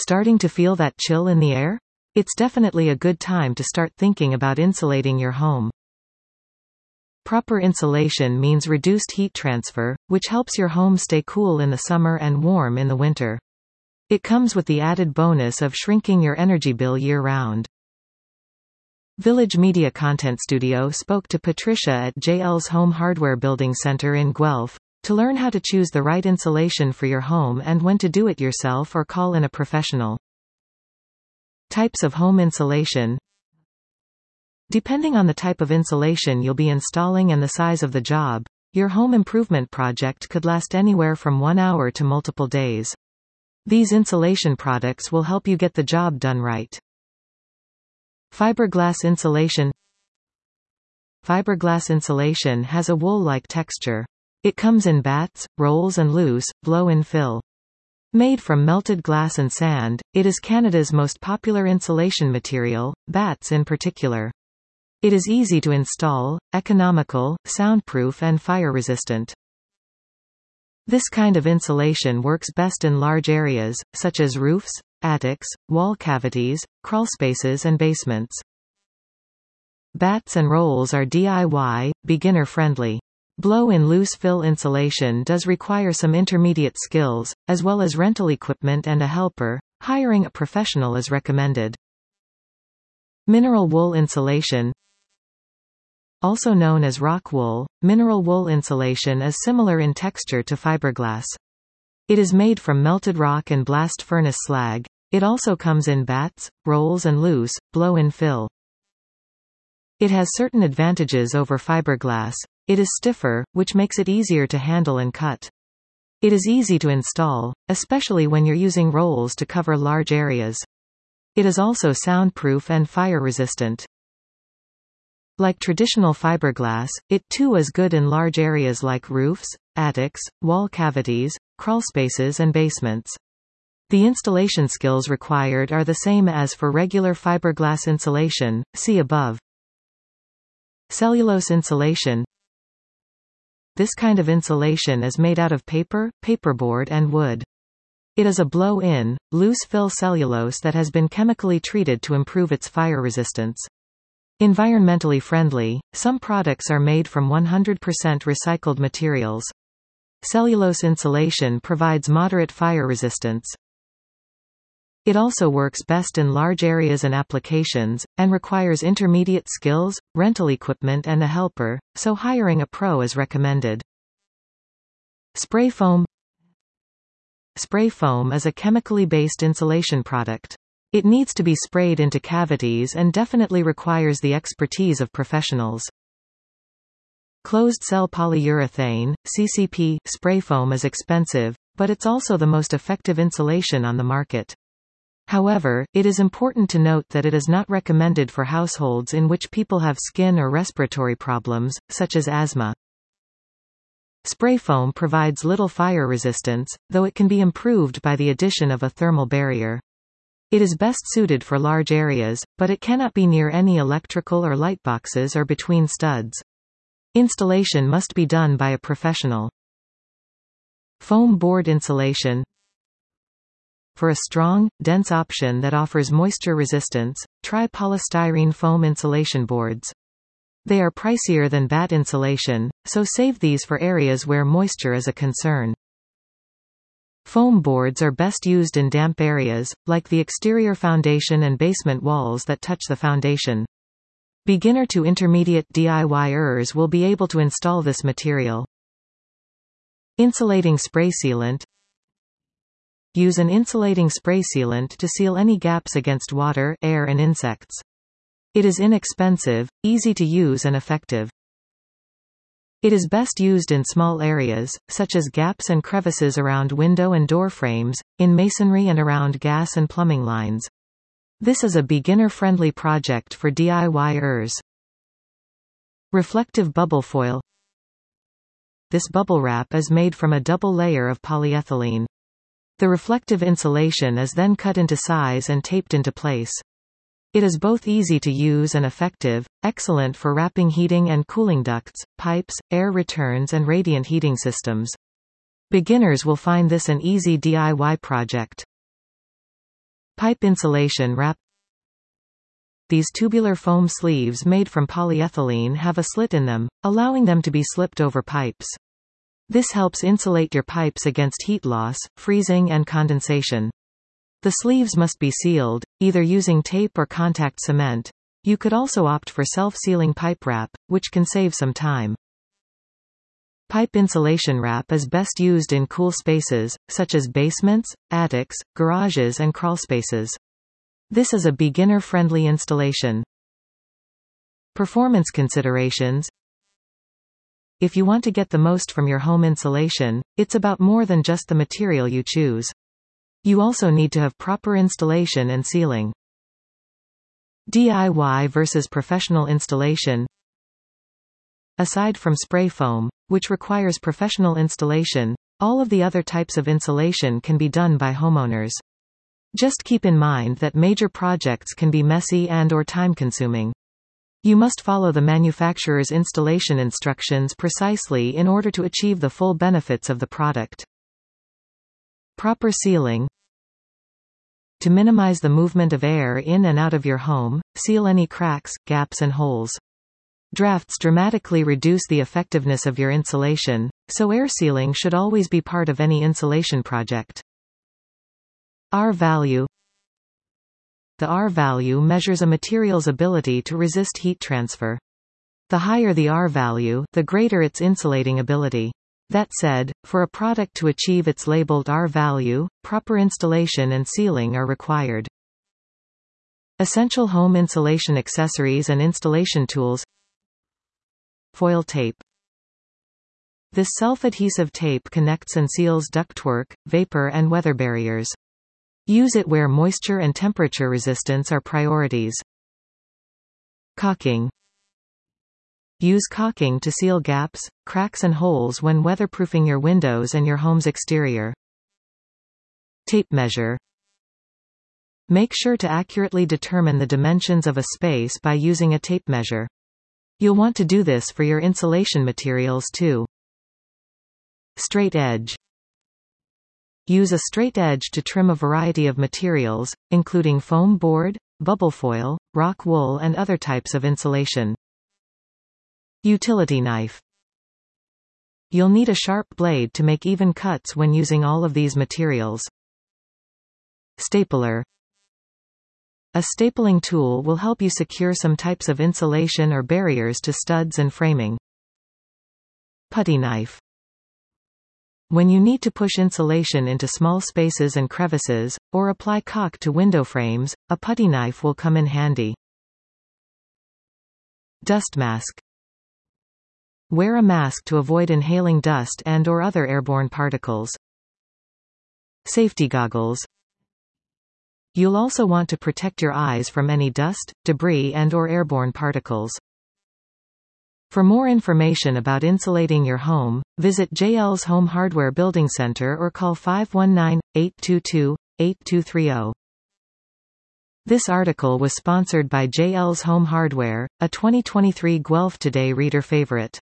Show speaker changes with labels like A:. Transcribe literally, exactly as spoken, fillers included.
A: Starting to feel that chill in the air? It's definitely a good time to start thinking about insulating your home. Proper insulation means reduced heat transfer, which helps your home stay cool in the summer and warm in the winter. It comes with the added bonus of shrinking your energy bill year-round. Village Media Content Studio spoke to Patricia at J L's Home Hardware Building Center in Guelph to learn how to choose the right insulation for your home and when to do it yourself or call in a professional. Types of home insulation. Depending on the type of insulation you'll be installing and the size of the job, your home improvement project could last anywhere from one hour to multiple days. These insulation products will help you get the job done right. Fiberglass insulation. Fiberglass insulation has a wool-like texture. It comes in bats, rolls and loose, blow-in fill. Made from melted glass and sand, it is Canada's most popular insulation material, bats in particular. It is easy to install, economical, soundproof and fire-resistant. This kind of insulation works best in large areas, such as roofs, attics, wall cavities, crawlspaces and basements. Bats and rolls are D I Y, beginner-friendly. Blow-in loose fill insulation does require some intermediate skills, as well as rental equipment and a helper. Hiring a professional is recommended. Mineral wool insulation. Also known as rock wool, mineral wool insulation is similar in texture to fiberglass. It is made from melted rock and blast furnace slag. It also comes in bats, rolls and loose, blow-in fill. It has certain advantages over fiberglass. It is stiffer, which makes it easier to handle and cut. It is easy to install, especially when you're using rolls to cover large areas. It is also soundproof and fire-resistant. Like traditional fiberglass, it too is good in large areas like roofs, attics, wall cavities, crawlspaces and basements. The installation skills required are the same as for regular fiberglass insulation, see above. Cellulose insulation. This kind of insulation is made out of paper, paperboard and wood. It is a blow-in, loose-fill cellulose that has been chemically treated to improve its fire resistance. Environmentally friendly, some products are made from one hundred percent recycled materials. Cellulose insulation provides moderate fire resistance. It also works best in large areas and applications, and requires intermediate skills, rental equipment and a helper, so hiring a pro is recommended. Spray foam. Spray foam is a chemically based insulation product. It needs to be sprayed into cavities and definitely requires the expertise of professionals. Closed-cell polyurethane, C C P, spray foam is expensive, but it's also the most effective insulation on the market. However, it is important to note that it is not recommended for households in which people have skin or respiratory problems, such as asthma. Spray foam provides little fire resistance, though it can be improved by the addition of a thermal barrier. It is best suited for large areas, but it cannot be near any electrical or light boxes or between studs. Installation must be done by a professional. Foam board insulation. For a strong, dense option that offers moisture resistance, try polystyrene foam insulation boards. They are pricier than batt insulation, so save these for areas where moisture is a concern. Foam boards are best used in damp areas, like the exterior foundation and basement walls that touch the foundation. Beginner to intermediate DIYers will be able to install this material. Insulating spray sealant. Use an insulating spray sealant to seal any gaps against water, air and insects. It is inexpensive, easy to use and effective. It is best used in small areas, such as gaps and crevices around window and door frames, in masonry and around gas and plumbing lines. This is a beginner-friendly project for DIYers. Reflective bubble foil. This bubble wrap is made from a double layer of polyethylene. The reflective insulation is then cut into size and taped into place. It is both easy to use and effective, excellent for wrapping heating and cooling ducts, pipes, air returns and radiant heating systems. Beginners will find this an easy D I Y project. Pipe insulation wrap. These tubular foam sleeves made from polyethylene have a slit in them, allowing them to be slipped over pipes. This helps insulate your pipes against heat loss, freezing and condensation. The sleeves must be sealed, either using tape or contact cement. You could also opt for self-sealing pipe wrap, which can save some time. Pipe insulation wrap is best used in cool spaces, such as basements, attics, garages and crawlspaces. This is a beginner-friendly installation. Performance considerations. If you want to get the most from your home insulation, it's about more than just the material you choose. You also need to have proper installation and sealing. D I Y versus professional installation. Aside from spray foam, which requires professional installation, all of the other types of insulation can be done by homeowners. Just keep in mind that major projects can be messy and or time-consuming. You must follow the manufacturer's installation instructions precisely in order to achieve the full benefits of the product. Proper sealing. To minimize the movement of air in and out of your home, seal any cracks, gaps and holes. Drafts dramatically reduce the effectiveness of your insulation, so air sealing should always be part of any insulation project. R value. The R value measures a material's ability to resist heat transfer. The higher the R value, the greater its insulating ability. That said, for a product to achieve its labeled R value, proper installation and sealing are required. Essential home insulation accessories and installation tools. Foil tape. This self-adhesive tape connects and seals ductwork, vapor and weather barriers. Use it where moisture and temperature resistance are priorities. Caulking. Use caulking to seal gaps, cracks and holes when weatherproofing your windows and your home's exterior. Tape measure. Make sure to accurately determine the dimensions of a space by using a tape measure. You'll want to do this for your insulation materials too. Straight edge. Use a straight edge to trim a variety of materials, including foam board, bubble foil, rock wool and other types of insulation. Utility knife. You'll need a sharp blade to make even cuts when using all of these materials. Stapler. A stapling tool will help you secure some types of insulation or barriers to studs and framing. Putty knife. When you need to push insulation into small spaces and crevices, or apply caulk to window frames, a putty knife will come in handy. Dust mask. Wear a mask to avoid inhaling dust and or other airborne particles. Safety goggles. You'll also want to protect your eyes from any dust, debris and or airborne particles. For more information about insulating your home, visit J L's Home Hardware Building Center or call five one nine, eight two two, eight two three zero. This article was sponsored by J L's Home Hardware, a twenty twenty-three Guelph Today reader favorite.